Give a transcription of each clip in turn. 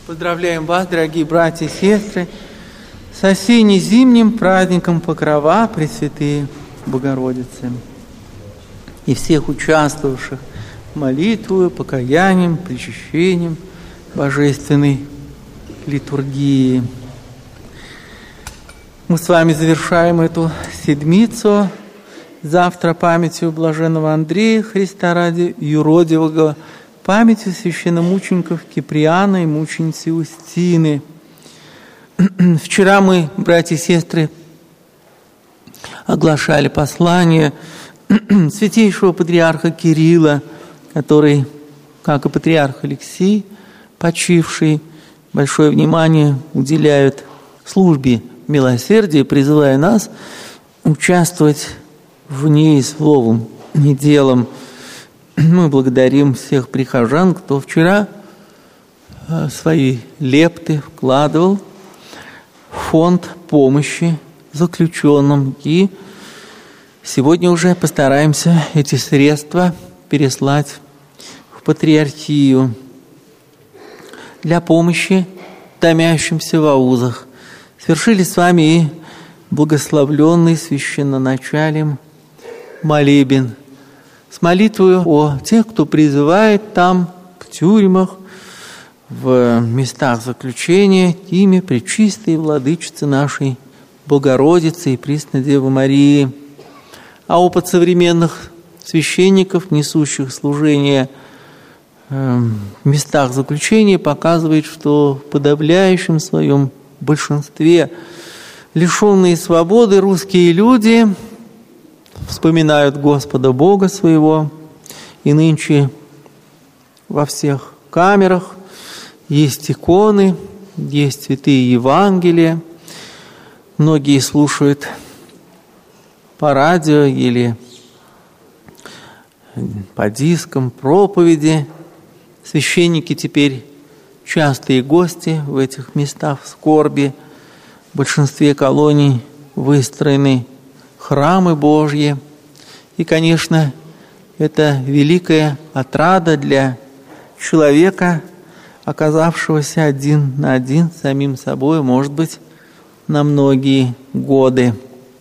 Поздравляем вас, дорогие братья и сестры, с осенне-зимним праздником Покрова Пресвятые Богородицы и всех участвовавших молитвою, покаянием, причащением божественной литургии. Мы с вами завершаем эту седмицу. Завтра памятью блаженного Андрея, Христа ради юродивого, памятью священномучеников Киприана и мученицы Устины. Вчера мы, братья и сестры, оглашали послание святейшего патриарха Кирилла, который, как и патриарх Алексий, почивший, большое внимание уделяют службе милосердия, призывая нас участвовать в ней словом и делом. Мы благодарим всех прихожан, кто вчера свои лепты вкладывал в фонд помощи заключенным. И сегодня уже постараемся эти средства переслать в патриархию для помощи томящимся в аузах. Свершили с вами и благословленный священноначалием молебен с молитвой о тех, кто призывает там, в тюрьмах, в местах заключения, имя Пречистой Владычицы нашей Богородицы и Пресной Девы Марии. А опыт современных священников, несущих служение в местах заключения, показывает, что в подавляющем своем большинстве лишенные свободы русские люди вспоминают Господа Бога своего, и нынче во всех камерах есть иконы, есть святые Евангелия. Многие слушают по радио или по дискам проповеди. Священники теперь частые гости в этих местах скорби. В большинстве колоний выстроены храмы Божьи. И, конечно, это великая отрада для человека, оказавшегося один на один с самим собой, может быть, на многие годы.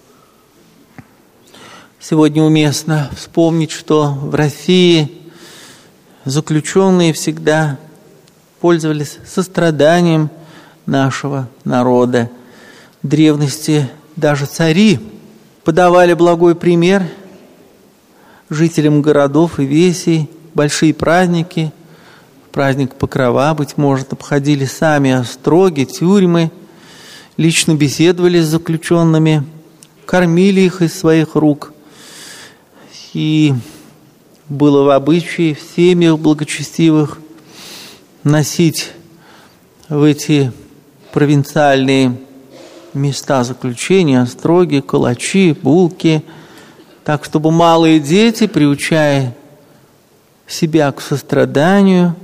Сегодня уместно вспомнить, что в России заключенные всегда пользовались состраданием нашего народа. В древности даже цари подавали благой пример жителям городов и весей. Большие праздники, праздник Покрова, быть может, обходили сами остроги, тюрьмы, лично беседовали с заключенными, кормили их из своих рук. И было в обычае в семьях благочестивых носить в эти провинциальные места заключения остроги, калачи, булки, так, чтобы малые дети, приучая себя к состраданию,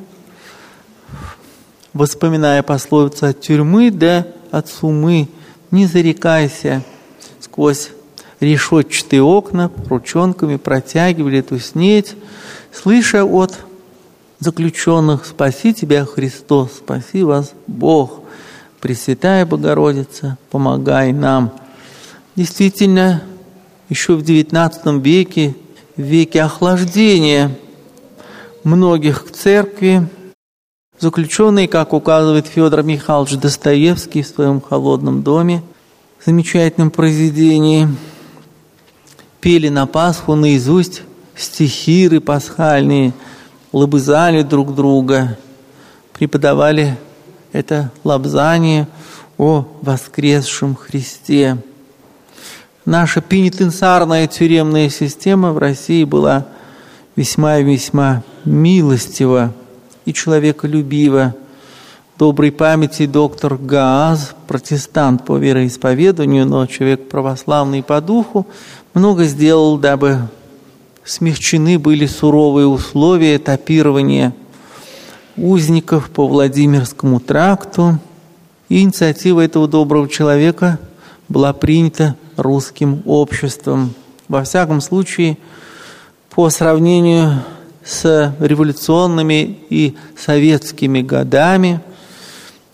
вспоминая пословицу «от тюрьмы да от сумы, не зарекайся», сквозь решетчатые окна ручонками протягивали эту снедь, слыша от заключенных: «Спаси тебя, Христос, спаси вас, Бог, Пресвятая Богородица, помогай нам». Действительно, еще в XIX веке, в веке охлаждения многих к церкви, заключенные, как указывает Федор Михайлович Достоевский в своем «Холодном доме», в замечательном произведении, пели на Пасху наизусть стихиры пасхальные, лобызали друг друга, преподавали это лобзание о воскресшем Христе. Наша пенитенциарная тюремная система в России была весьма и весьма милостива и человеколюбива. Доброй памяти доктор Гааз, протестант по вероисповеданию, но человек православный по духу, много сделал, дабы смягчены были суровые условия этапирования узников по Владимирскому тракту. И инициатива этого доброго человека была принята русским обществом. Во всяком случае, по сравнению с революционными и советскими годами,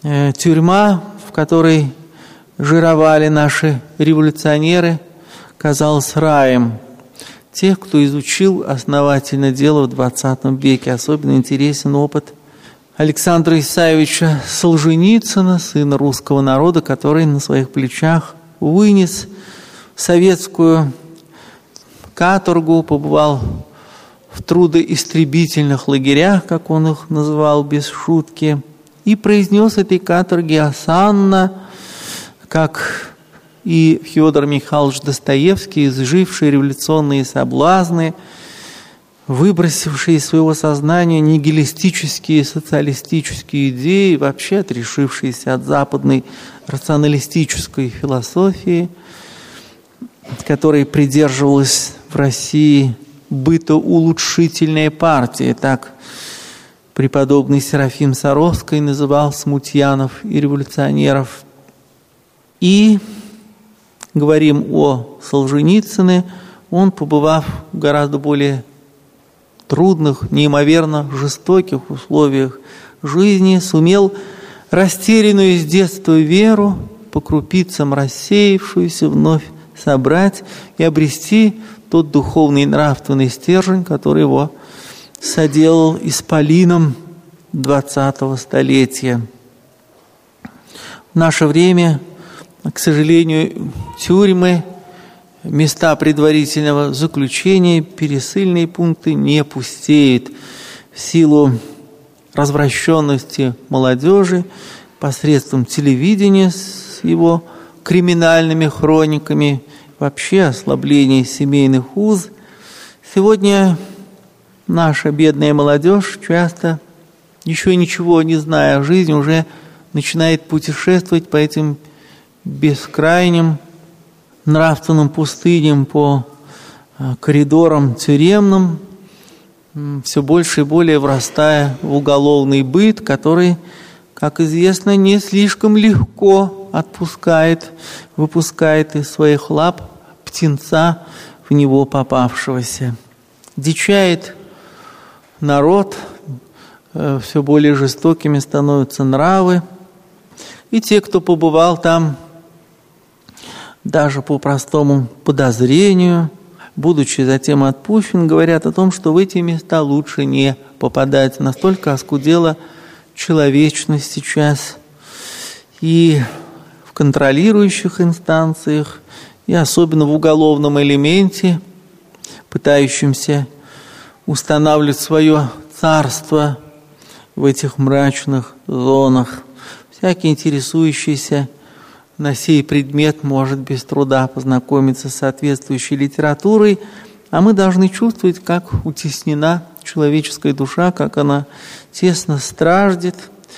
Тюрьма, в которой жировали наши революционеры, казалась раем. Тех, кто изучил основательно дело в XX веке, особенно интересен опыт Александра Исаевича Солженицына, сына русского народа, который на своих плечах вынес советскую каторгу, побывал в трудоистребительных лагерях, как он их называл без шутки, и произнес этой каторге осанно, как и Федор Михайлович Достоевский, изживший революционные соблазны, выбросивший из своего сознания нигилистические социалистические идеи, вообще отрешившийся от западной рационалистической философии, которой придерживалась в России бытоулучшительная партия. Так преподобный Серафим Саровский называл смутьянов и революционеров. И говорим о Солженицыне, он, побывав в гораздо более трудных, неимоверно жестоких условиях жизни, сумел растерянную с детства веру, по крупицам рассеявшуюся, вновь собрать и обрести тот духовный и нравственный стержень, который его соделал исполином 20-го столетия. В наше время, к сожалению, тюрьмы, места предварительного заключения, пересыльные пункты не пустеют в силу развращенности молодежи посредством телевидения с его криминальными хрониками, вообще ослабление семейных уз. Сегодня наша бедная молодежь часто, еще ничего не зная о жизни, уже начинает путешествовать по этим бескрайним нравственным пустыням, по коридорам тюремным, все больше и более врастая в уголовный быт, который, как известно, не слишком легко выпускает из своих лап птенца, в него попавшегося. Дичает народ, все более жестокими становятся нравы, и те, кто побывал там, даже по простому подозрению, будучи затем отпущен, говорят о том, что в эти места лучше не попадать. Настолько оскудела человечность сейчас и в контролирующих инстанциях, и особенно в уголовном элементе, пытающемся устанавливать свое царство в этих мрачных зонах. Всякий интересующийся на сей предмет может без труда познакомиться с соответствующей литературой, а мы должны чувствовать, как утеснена человеческая душа, как она тесно страждет,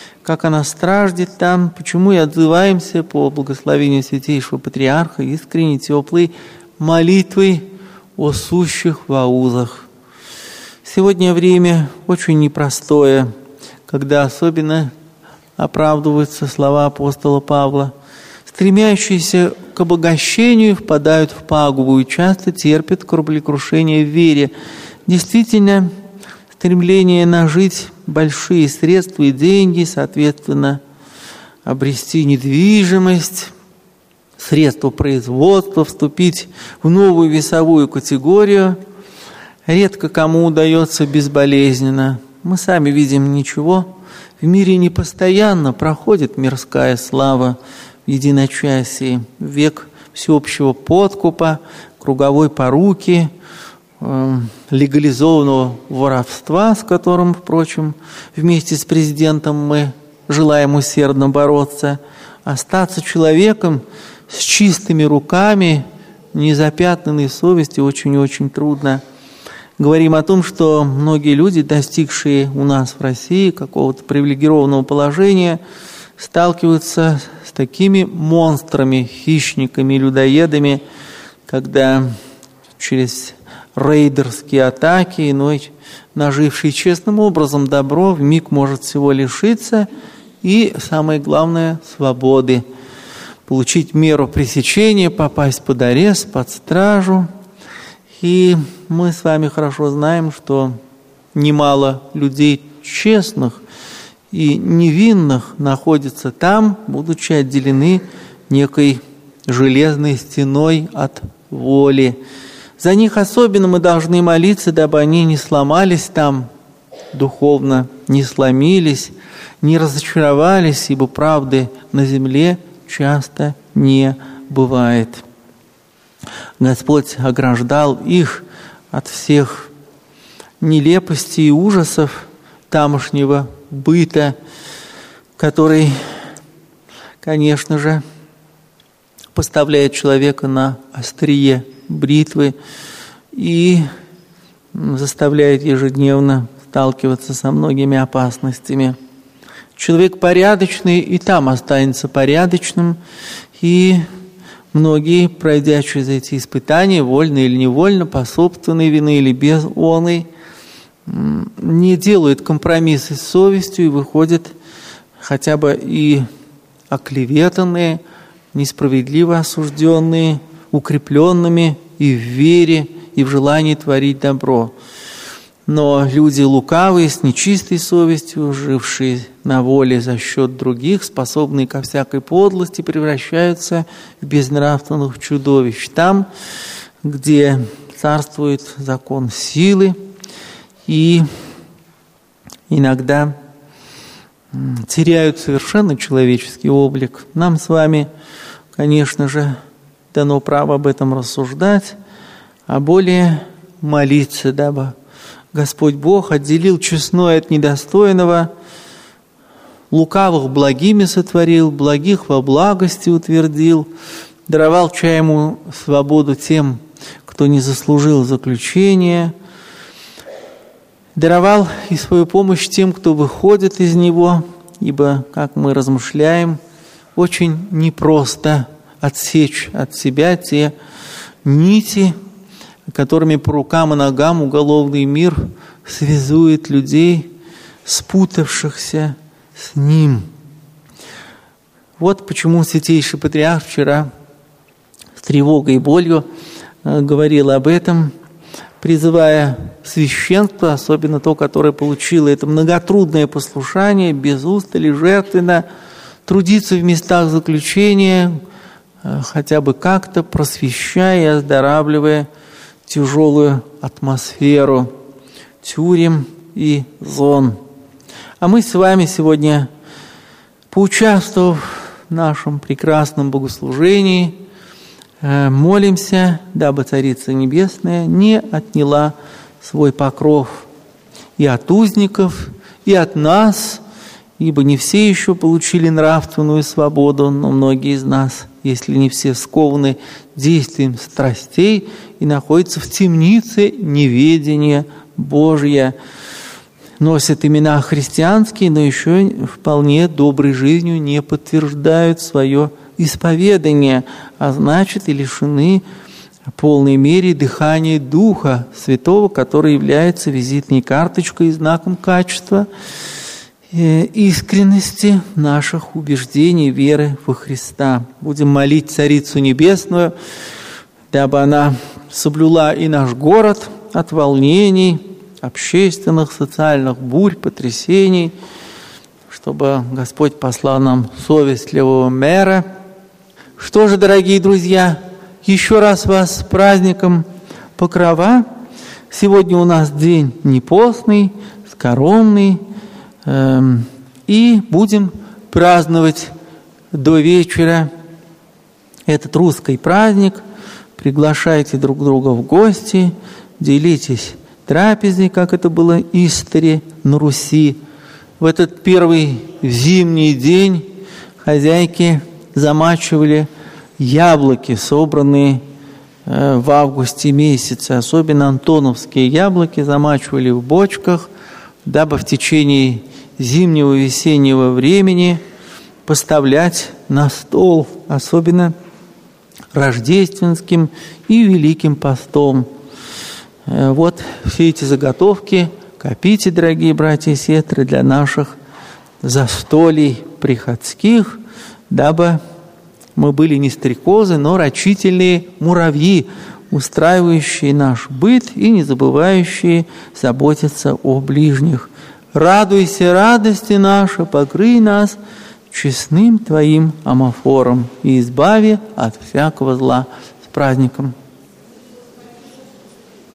там, почему и отзываемся по благословению Святейшего Патриарха искренней, теплой молитвой о сущих в аузах. Сегодня время очень непростое, когда особенно оправдываются слова апостола Павла. Стремящиеся к обогащению впадают в пагубу и часто терпят кораблекрушение в вере. Действительно, стремление нажить большие средства и деньги, соответственно, обрести недвижимость, средства производства, вступить в новую весовую категорию, редко кому удается безболезненно. Мы сами видим, ничего в мире не постоянно проходит мирская слава в единочасии, век всеобщего подкупа, круговой поруки, легализованного воровства, с которым, впрочем, вместе с президентом мы желаем усердно бороться. Остаться человеком с чистыми руками, незапятнанной совестью очень-очень трудно. Говорим о том, что многие люди, достигшие у нас в России какого-то привилегированного положения, сталкиваются с такими монстрами, хищниками, людоедами, когда через рейдерские атаки иной, наживший честным образом добро, вмиг может всего лишиться и, самое главное, свободы. Получить меру пресечения, попасть под арест, под стражу. И мы с вами хорошо знаем, что немало людей честных и невинных находятся там, будучи отделены некой железной стеной от воли. За них особенно мы должны молиться, дабы они не сломались там духовно, не сломились, не разочаровались, ибо правды на земле часто не бывает. Господь ограждал их от всех нелепостей и ужасов тамошнего быта, который, конечно же, поставляет человека на острие бритвы и заставляет ежедневно сталкиваться со многими опасностями. Человек порядочный и там останется порядочным, и многие, пройдя через эти испытания, вольно или невольно, по собственной вине или без оной, не делают компромиссы с совестью и выходят хотя бы и оклеветанные, несправедливо осужденные, укрепленными и в вере, и в желании творить добро. Но люди лукавые, с нечистой совестью, жившие на воле за счет других, способные ко всякой подлости, превращаются в безнравственных чудовищ. Там, где царствует закон силы, и иногда теряют совершенно человеческий облик. Нам с вами, конечно же, дано право об этом рассуждать, а более молиться, дабы Господь Бог отделил честное от недостойного, лукавых благими сотворил, благих во благости утвердил, даровал чаему свободу тем, кто не заслужил заключения, даровал и свою помощь тем, кто выходит из него, ибо, как мы размышляем, очень непросто отсечь от себя те нити, которыми по рукам и ногам уголовный мир связует людей, спутавшихся с ним. Вот почему Святейший Патриарх вчера с тревогой и болью говорил об этом, призывая священство, особенно то, которое получило это многотрудное послушание, без устали, жертвенно, трудиться в местах заключения, хотя бы как-то просвещая и оздоравливая тяжелую атмосферу тюрем и зон. А мы с вами сегодня, поучаствовав в нашем прекрасном богослужении, молимся, дабы Царица Небесная не отняла свой покров и от узников, и от нас, ибо не все еще получили нравственную свободу, но многие из нас, если не все, скованы действием страстей и находятся в темнице неведения Божия, носят имена христианские, но еще вполне доброй жизнью не подтверждают свое исповедание, а значит и лишены в полной мере дыхания Духа Святого, который является визитной карточкой и знаком качества искренности наших убеждений, веры во Христа. Будем молить Царицу Небесную, дабы она соблюла и наш город от волнений, общественных, социальных бурь, потрясений, чтобы Господь послал нам совестливого мэра. Что же, дорогие друзья, еще раз вас с праздником Покрова. Сегодня у нас день не постный, скоромный, и будем праздновать до вечера этот русский праздник. Приглашайте друг друга в гости, делитесь трапезой, как это было истори на Руси. В этот первый зимний день хозяйки замачивали яблоки, собранные в августе месяце. Особенно антоновские яблоки замачивали в бочках, дабы в течение зимнего весеннего времени поставлять на стол, особенно рождественским и Великим постом. Вот все эти заготовки копите, дорогие братья и сестры, для наших застолий приходских, дабы мы были не стрекозы, но рачительные муравьи, устраивающие наш быт и не забывающие заботиться о ближних. Радуйся, радости наша, покрый нас честным Твоим омофором и избави от всякого зла. С праздником!